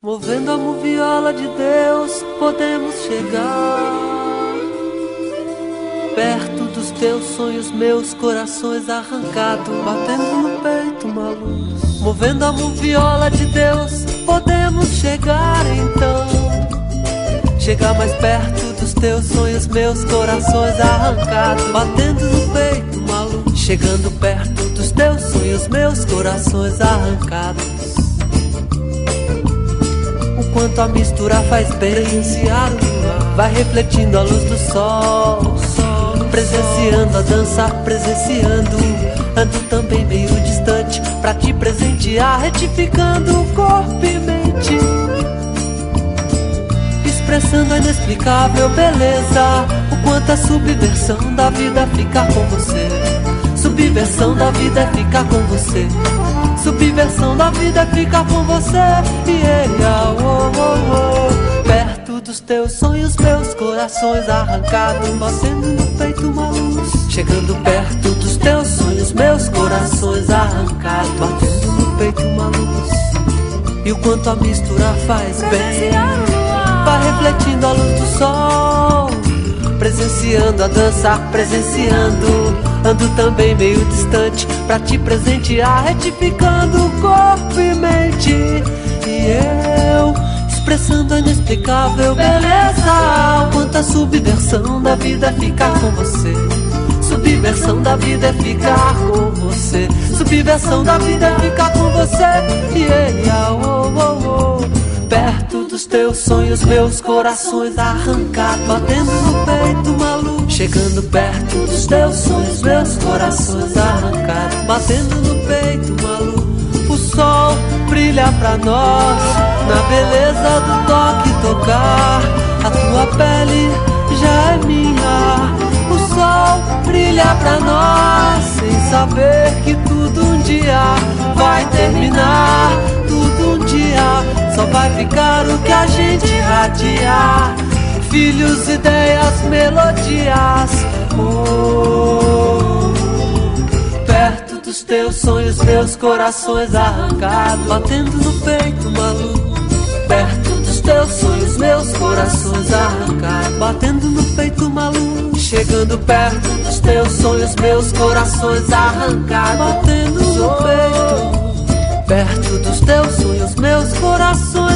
Movendo a moviola de Deus, podemos chegar perto dos teus sonhos, meus corações arrancados, batendo no peito uma luz. Movendo a moviola de Deus, podemos chegar então, chegar mais perto dos teus sonhos, meus corações arrancados, batendo no peito uma luz. Chegando perto dos teus sonhos, meus corações arrancados. Quanto a mistura faz bem, presenciar o luar, vai refletindo a luz do sol, presenciando a dança, presenciando, ando também meio distante pra te presentear, retificando corpo e mente, expressando a inexplicável beleza, o quanto a subversão da vida é ficar com você, subversão da vida é ficar com você. Subversão da vida é ficar com você. Yeah, oh, oh, oh. Perto dos teus sonhos, meus corações arrancados, batendo no peito uma luz. Chegando perto dos teus sonhos, meus corações arrancados, batendo no peito uma luz. E o quanto a mistura faz bem, vai refletindo a luz do sol, presenciando a dança, presenciando, ando também meio distante pra te presentear, retificando corpo e mente. E eu, expressando a inexplicável beleza, o quanto a subversão da vida é ficar com você. Subversão da vida é ficar com você. Subversão da vida é ficar com você. Yeah, oh, oh, oh. Perto dos teus sonhos, meus corações arrancados, batendo no peito uma luz. Chegando perto dos teus sonhos, meus corações arrancados, batendo no peito uma luz. O sol brilha pra nós, na beleza do toque tocar. A tua pele já é minha. O sol brilha pra nós, sem saber que tudo um dia vai terminar. Tudo um dia só vai ficar o que a gente irradiar. Filhos, ideias, melodias. Oh, perto dos teus sonhos, meus corações arrancados, batendo no peito uma luz. Perto dos teus sonhos, meus corações arrancados, batendo no peito uma luz. Chegando perto dos teus sonhos, meus corações arrancados, batendo no peito. Perto dos teus sonhos, meus corações